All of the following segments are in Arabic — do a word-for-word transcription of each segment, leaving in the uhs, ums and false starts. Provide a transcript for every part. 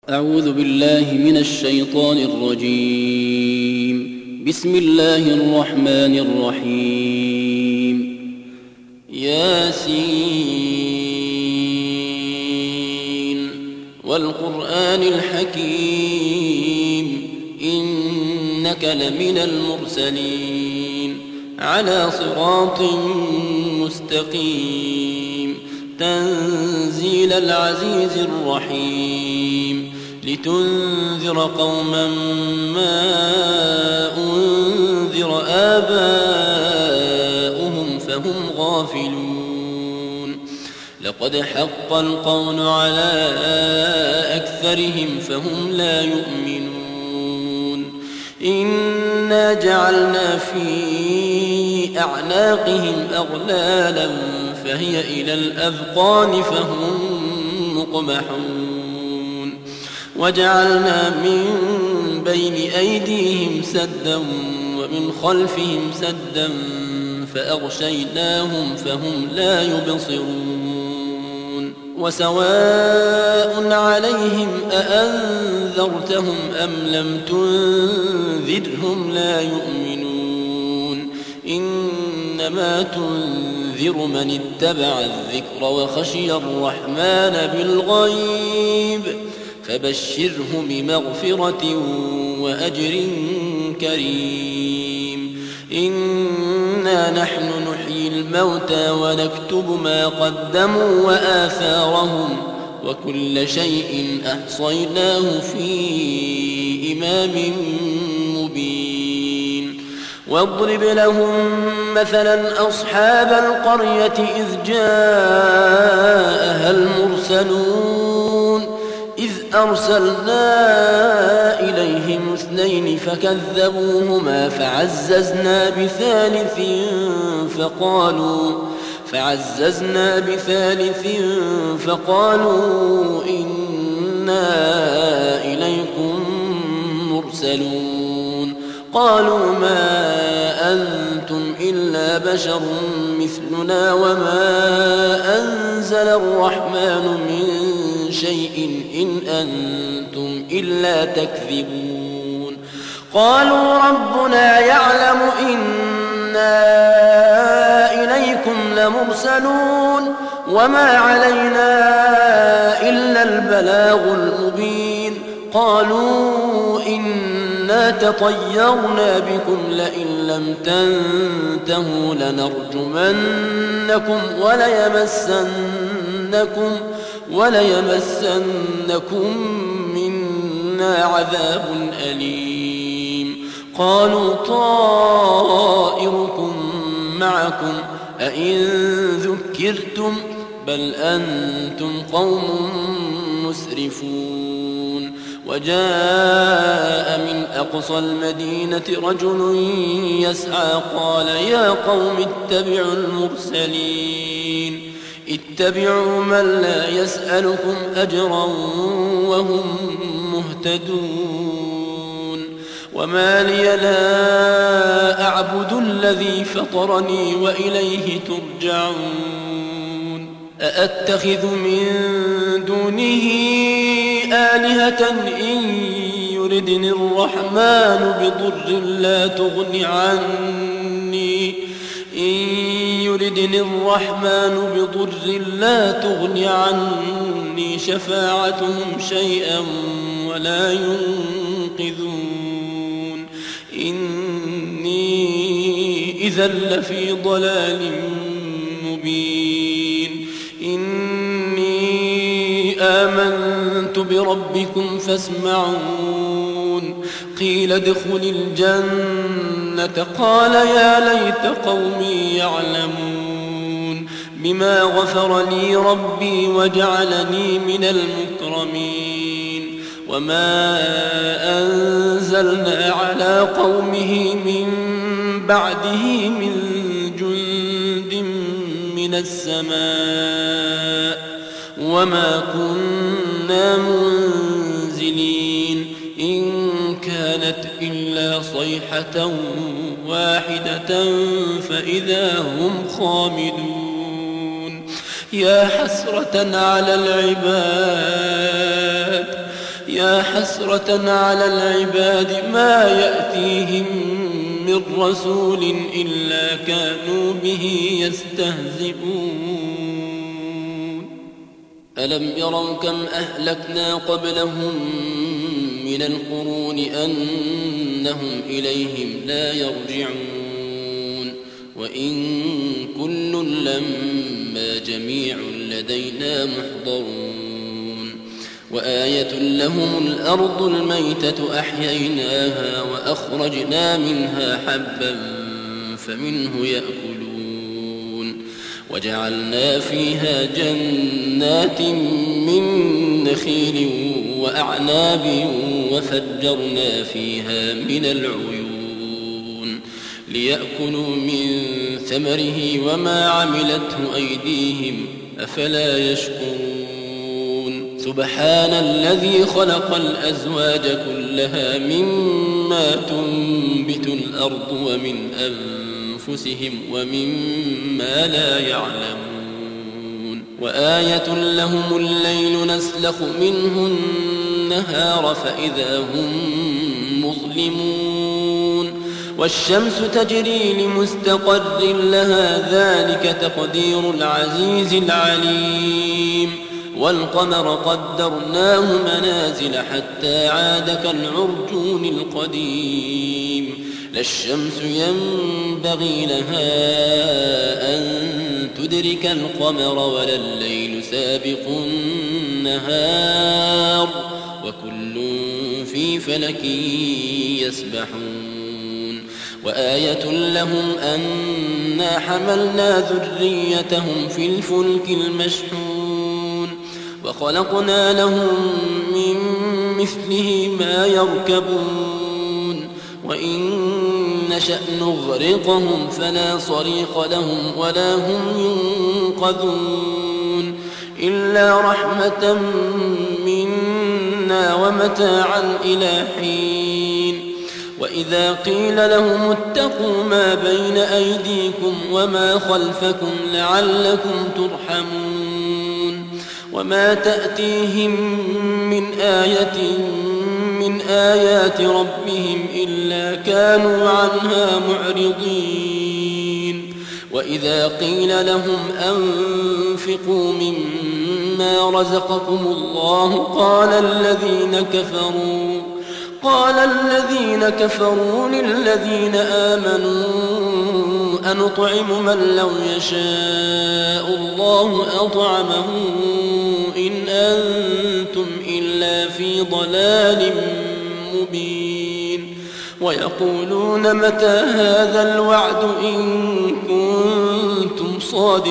أعوذ بالله من الشيطان الرجيم. بسم الله الرحمن الرحيم. ياسين والقرآن الحكيم إنك لمن المرسلين على صراط مستقيم تنزيل العزيز الرحيم لتنذر قوما ما أنذر آباؤهم فهم غافلون لقد حق القول على أكثرهم فهم لا يؤمنون إنا جعلنا في أعناقهم أغلالا فهي إلى الأذقان فهم مقمحون وجعلنا من بين أيديهم سدا ومن خلفهم سدا فأغشيناهم فهم لا يبصرون وسواء عليهم أأنذرتهم أم لم تنذرهم لا يؤمنون إنما تنذر من اتبع الذكر وخشي الرحمن بالغيب فبشره بمغفرة وأجر كريم إنا نحن نحيي الموتى ونكتب ما قدموا وآثارهم وكل شيء أحصيناه في إمام مبين واضرب لهم مثلا أصحاب القرية إذ جاءها المرسلون إذ أرسلنا إليهم اثنين فكذبوهما فعززنا بثالث فقالوا فعززنا بثالث فقالوا إنا إليكم مرسلون قالوا ما أنتم إلا بشر مثلنا وما أنزل الرحمن من شيء إن أنتم إلا تكذبون قالوا ربنا يعلم إنا إليكم لمرسلون وما علينا إلا البلاغ المبين قالوا إنا تطيرنا بكم لئن لم تنتهوا لنرجمنكم وليمسنكم وليمسنكم منا عذاب أليم قالوا طائركم معكم أئن ذكرتم بل أنتم قوم مسرفون وجاء من أقصى المدينة رجل يسعى قال يا قوم اتبعوا المرسلين اتبعوا من لا يسألكم أجرا وهم مهتدون وما لي لا أعبد الذي فطرني وإليه ترجعون أأتخذ من دونه آلهة إن يردني الرحمن بضر لا تغن عني إن يردني الرحمن بضر لا تغن عني شفاعتهم شيئا ولا ينقذون إني إذا لفي ضلال مبين إني آمنت بربكم فاسمعون قيل ادخل الجنة قال يا ليت قومي يعلمون بما غفر لي ربي وجعلني من المكرمين وما أنزلنا على قومه من بعده من جند من السماء وما كنا منزلين إن كانت إلا صيحة واحدة فإذا هم خامدون يا حسرة على العباد يا حسرة على العباد ما يأتيهم من رسول إلا كانوا به يستهزئون ألم يروا كم أهلكنا قبلهم من القرون أنهم إليهم لا يرجعون وإن كل لما جميع لدينا محضرون وآية لهم الأرض الميتة أحييناها وأخرجنا منها حبا فمنه يأكلون وجعلنا فيها جنات من نخيل وأعناب وفجرنا فيها من العيون ليأكلوا من ثمره وما عملته أيديهم أفلا يشكرون سبحان الذي خلق الأزواج كلها مما تنبت الأرض ومن أنفسهم ومما لا يعلمون وآية لهم الليل نسلخ منه النهار فإذا هم مظلمون والشمس تجري لمستقر لها ذلك تقدير العزيز العليم والقمر قدرناه منازل حتى عاد كالعرجون القديم لا الشمس ينبغي لها أن تدرك القمر ولا الليل سابق النهار وكل في فلك يسبحون وآية لهم أنا حملنا ذريتهم في الفلك المشحون وخلقنا لهم من مثله ما يركبون وإن نشأ نغرقهم فلا صريخ لهم ولا هم ينقذون إلا رحمة منا ومتاعا إلى حين وإذا قيل لهم اتقوا ما بين أيديكم وما خلفكم لعلكم ترحمون وما تأتيهم من آية من آيات ربهم إلا كانوا عنها معرضين وإذا قيل لهم أنفقوا مما رزقكم الله قال الذين كفروا قال الذين كفروا للذين آمنوا أنطعم من لو يشاء الله أطعمه إن أنتم إلا في ضلال مبين ويقولون متى هذا الوعد إن كنتم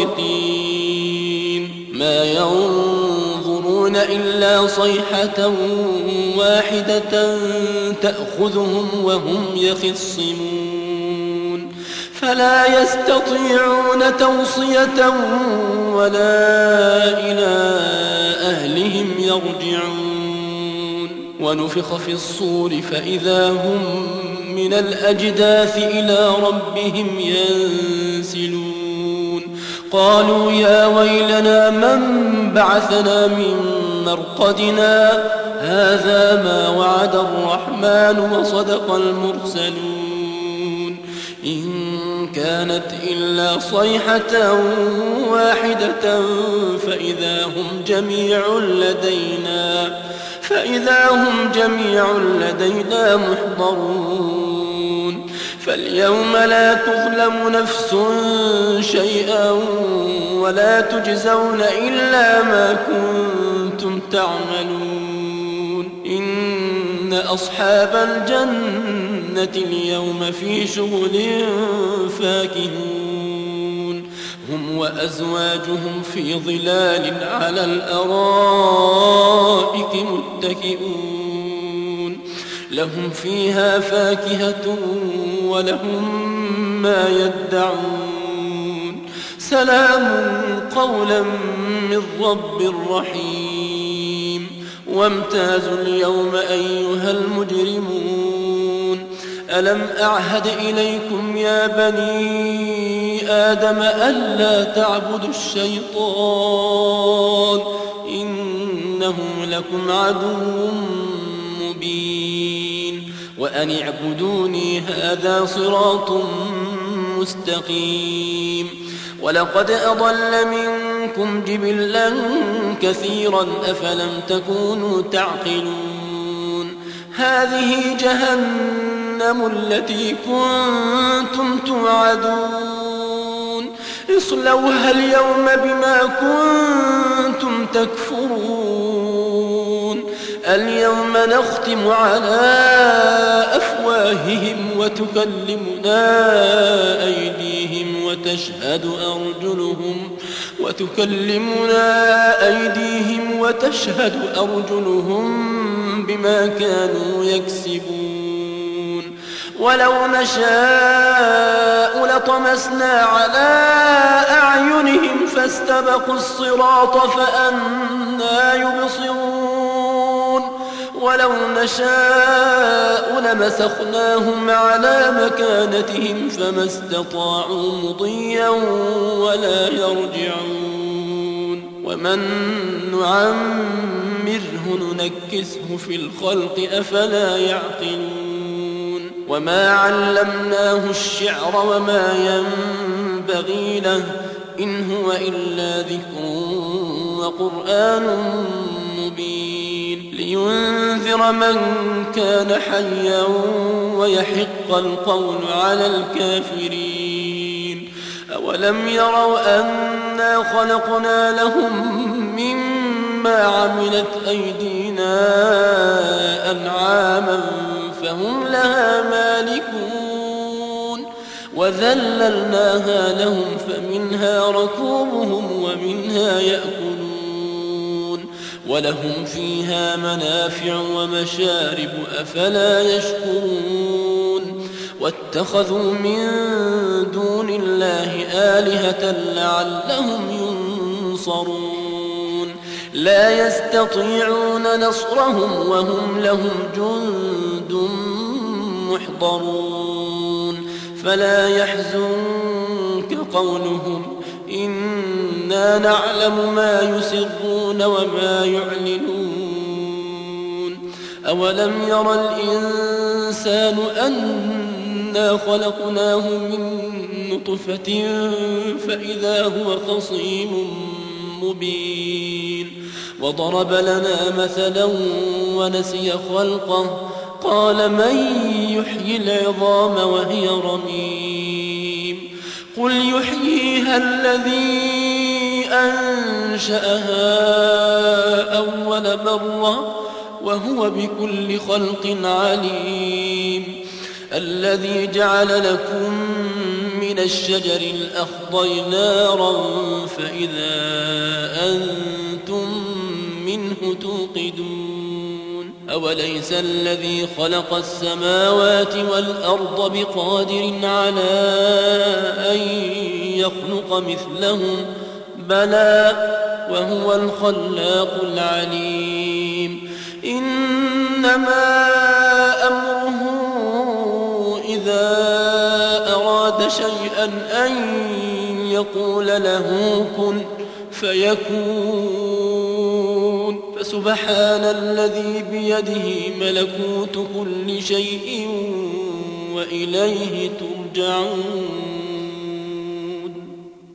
صادقين ما ينظرون إلا صيحة واحدة تأخذهم وهم يخصمون فلا يستطيعون توصية ولا إلى أهلهم يرجعون ونفخ في الصور فإذا هم من الأجداث إلى ربهم ينسلون قالوا يا ويلنا من بعثنا من مرقدنا هذا ما وعد الرحمن وصدق المرسلون إن كانت إلا صيحة واحدة فإذا هم جميع لدينا فإذا هم جميع لدينا محضرون فاليوم لا تظلم نفس شيئا ولا تجزون إلا ما كنتم تعملون إن أصحاب الجنة اليوم في شغل فاكهون هم وأزواجهم في ظلال على الأرائك متكئون لهم فيها فاكهة ولهم ما يدعون سلام قولا من رب رحيم وامتازوا اليوم أيها المجرمون ألم أعهد إليكم يا بني آدم ألا تعبدوا الشيطان إنه لكم عدو وأن اعبدوني هذا صراط مستقيم ولقد أضل منكم جبلا كثيرا أفلم تكونوا تعقلون هذه جهنم التي كنتم توعدون اصلوها اليوم بما كنتم تكفرون اليوم نختم على أفواههم وتكلمنا أيديهم وتشهد أرجلهم وتكلمنا أيديهم وتشهد أرجلهم بما كانوا يكسبون ولو نشاء لطمسنا على أعينهم فاستبقوا الصراط فأنى يبصرون ولو نشاء لمسخناهم على مكانتهم فما استطاعوا مضيا ولا يرجعون ومن نعمره ننكسه في الخلق أفلا يعقلون وما علمناه الشعر وما ينبغي له إن هو إلا ذكر وقرآن مبين لينذر من كان حيا ويحق القول على الكافرين أولم يروا أنا خلقنا لهم مما عملت أيدينا أنعاما فهم لها مالكون وذللناها لهم فمنها ركوبهم ومنها يأكلون ولهم فيها منافع ومشارب أفلا يشكرون واتخذوا من دون الله آلهة لعلهم ينصرون لا يستطيعون نصرهم وهم لهم جند محضرون فلا يحزنك قولهم إنا نعلم ما يسرون وما يعلنون أولم ير الإنسان أنا خلقناه من نطفة فإذا هو خصيم مبين وضرب لنا مثلا ونسي خلقه قال من يحيي العظام وهي رميم قل يحييها الذي أنشأها أول مرة وهو بكل خلق عليم الذي جعل لكم من الشجر الأخضر نارا فإذا أنتم منه توقدون أوليس الذي خلق السماوات والأرض بقادر على أن يخلق مثلهم بلى وهو الخلاق العليم إنما أمره إذا أراد شيئا أن يقول له كن فيكون فسبحان الذي بيده ملكوت كل شيء وإليه ترجعون